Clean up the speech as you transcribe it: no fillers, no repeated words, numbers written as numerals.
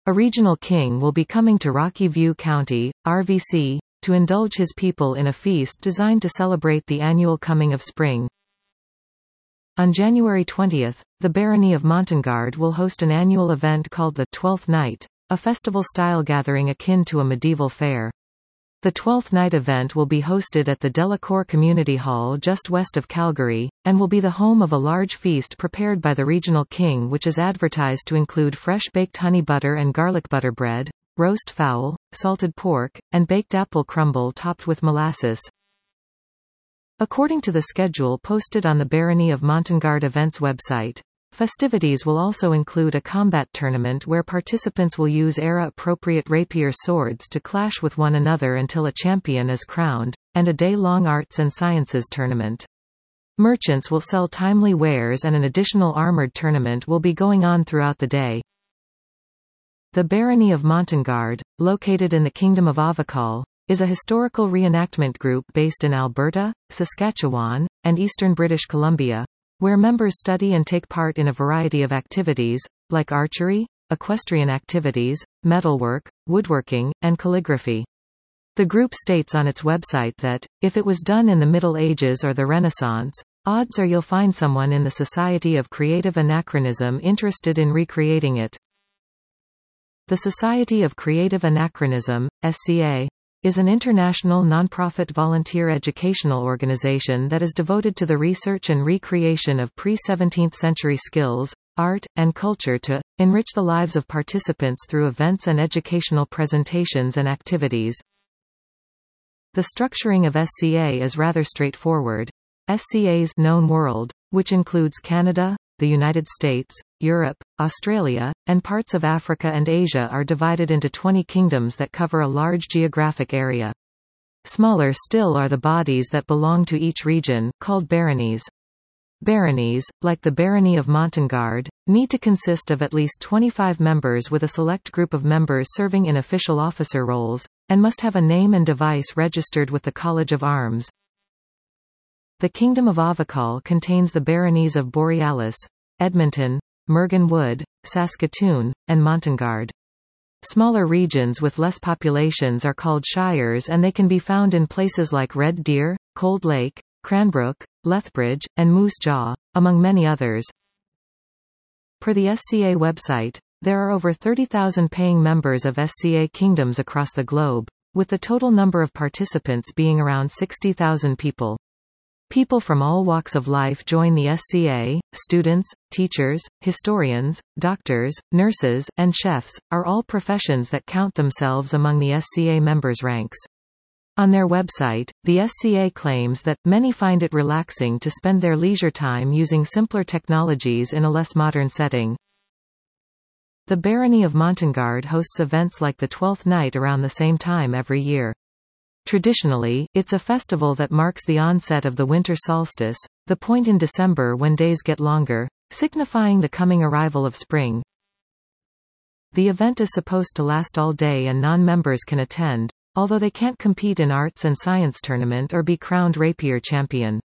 A regional king will be coming to Rocky View County, RVC, to indulge his people in a feast designed to celebrate the annual coming of spring. On January 20, the Barony of Montagnard will host an annual event called the Twelfth Night, a festival-style gathering akin to a medieval fair. The Twelfth Night event will be hosted at the Delacour Community Hall just west of Calgary, and will be the home of a large feast prepared by the regional king, which is advertised to include fresh-baked honey butter and garlic butter bread, roast fowl, salted pork, and baked apple crumble topped with molasses. According to the schedule posted on the Barony of Montagnard events website, festivities will also include a combat tournament where participants will use era-appropriate rapier swords to clash with one another until a champion is crowned, and a day-long arts and sciences tournament. Merchants will sell timely wares and an additional armored tournament will be going on throughout the day. The Barony of Montagnard, located in the Kingdom of Avocal, is a historical reenactment group based in Alberta, Saskatchewan, and eastern British Columbia, where members study and take part in a variety of activities, like archery, equestrian activities, metalwork, woodworking, and calligraphy. The group states on its website that, if it was done in the Middle Ages or the Renaissance, odds are you'll find someone in the Society of Creative Anachronism interested in recreating it. The Society of Creative Anachronism, SCA, is an international non-profit volunteer educational organization that is devoted to the research and recreation of pre-17th century skills, art, and culture to enrich the lives of participants through events and educational presentations and activities. The structuring of SCA is rather straightforward. SCA's known world, which includes Canada, the United States, Europe, Australia, and parts of Africa and Asia, are divided into 20 kingdoms that cover a large geographic area. Smaller still are the bodies that belong to each region, called baronies. Baronies, like the Barony of Montagnard, need to consist of at least 25 members with a select group of members serving in official officer roles, and must have a name and device registered with the College of Arms. The Kingdom of Avocal contains the baronies of Borealis, Edmonton, Mergen Wood, Saskatoon, and Montagnard. Smaller regions with less populations are called shires, and they can be found in places like Red Deer, Cold Lake, Cranbrook, Lethbridge, and Moose Jaw, among many others. Per the SCA website, there are over 30,000 paying members of SCA kingdoms across the globe, with the total number of participants being around 60,000 people. People from all walks of life join the SCA. Students, teachers, historians, doctors, nurses, and chefs are all professions that count themselves among the SCA members' ranks. On their website, the SCA claims that many find it relaxing to spend their leisure time using simpler technologies in a less modern setting. The Barony of Montagnard hosts events like the Twelfth Night around the same time every year. Traditionally, it's a festival that marks the onset of the winter solstice, the point in December when days get longer, signifying the coming arrival of spring. The event is supposed to last all day and non-members can attend, although they can't compete in arts and science tournament or be crowned rapier champion.